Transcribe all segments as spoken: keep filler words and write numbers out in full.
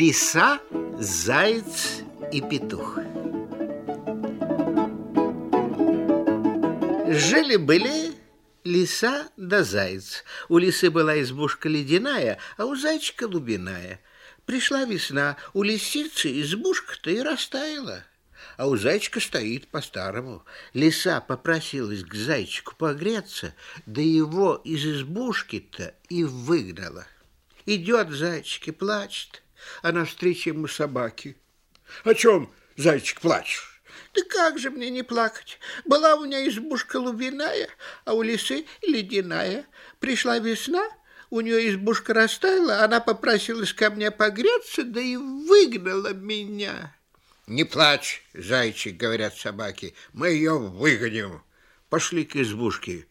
Лиса, заяц и петух. Жили-были лиса да заяц. У лисы была избушка ледяная, а у зайчика лубиная. Пришла весна, у лисицы избушка-то и растаяла, а у зайчика стоит по-старому. Лиса попросилась к зайчику погреться, да его из избушки-то и выгнала. Идет зайчик и плачет, а навстречу ему собаки. О чем, зайчик, плачешь? Да как же мне не плакать? Была у меня избушка лубиная, а у лисы ледяная. Пришла весна, у нее избушка растаяла, она попросилась ко мне погреться, да и выгнала меня. Не плачь, зайчик, говорят собаки, мы ее выгоним. Пошли к избушке.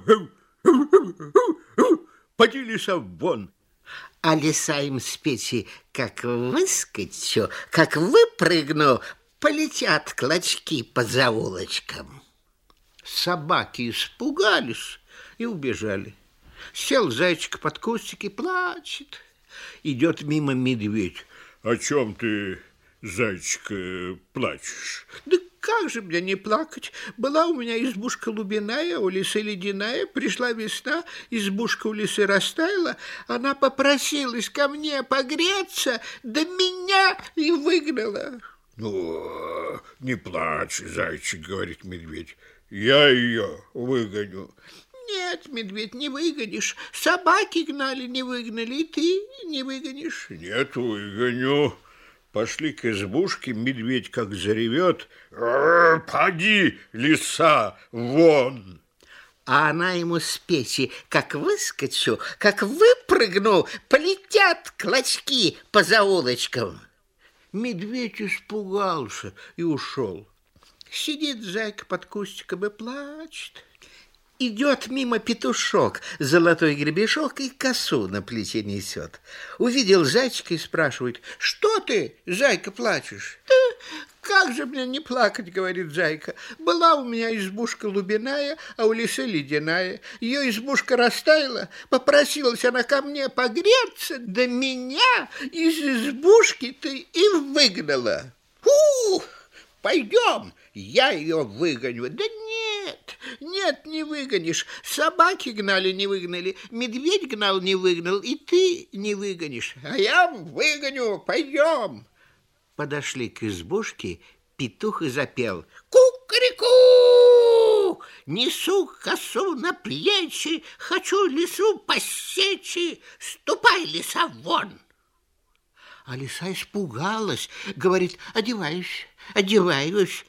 Поди, лиса, вон. А лиса им с печи, как выскочу, как выпрыгну, полетят клочки по заволочкам. Собаки испугались и убежали. Сел зайчик под кустик и плачет. Идет мимо медведь. О чем ты, зайчик, плачешь? Да как же мне не плакать? Была у меня избушка лубиная, у лисы ледяная. Пришла весна, избушка у лисы растаяла. Она попросилась ко мне погреться, да меня и выгнала. Ну, не плачь, зайчик, говорит медведь, я ее выгоню. Нет, медведь, не выгонишь. Собаки гнали, не выгнали, и ты не выгонишь. Нет, выгоню. Пошли к избушке, медведь как заревет. Поди, лиса, вон. А она ему с печи, как выскочу, как выпрыгну, полетят клочки по заволочкам. Медведь испугался и ушел. Сидит зайка под кустиком и плачет. Идет мимо петушок, золотой гребешок и косу на плече несет. Увидел зайчика и спрашивает: что ты, зайка, плачешь? Да как же мне не плакать, говорит зайка. Была у меня избушка лубиная, а у лисы ледяная. Ее избушка растаяла, попросилась она ко мне погреться, да меня из избушки-то и выгнала. Фу! Пойдем, я ее выгоню. Да нет, нет, не выгонишь. Собаки гнали, не выгнали, медведь гнал, не выгнал, и ты не выгонишь. А я выгоню, пойдем. Подошли к избушке, петух и запел: ку-ку-ку! Несу косу на плечи, хочу лису посечь, ступай, лиса, вон. А лиса испугалась, говорит: одеваюсь, одеваюсь.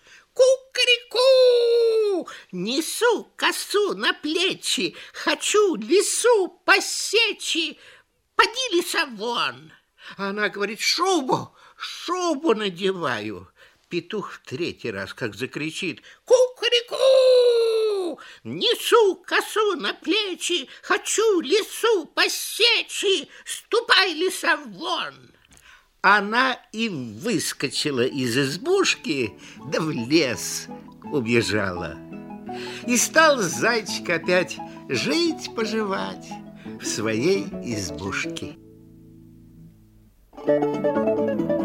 Ку-ку-ку! Несу косу на плечи, хочу лису посечь, поди, лиса, вон. А она говорит: шубу, шубу надеваю. Петух в третий раз как закричит: ку-ку-ку! Несу косу на плечи, хочу лису посечь, ступай, лиса, вон. Она и выскочила из избушки, да в лес убежала. И стал зайчик опять жить-поживать в своей избушке. Thank you.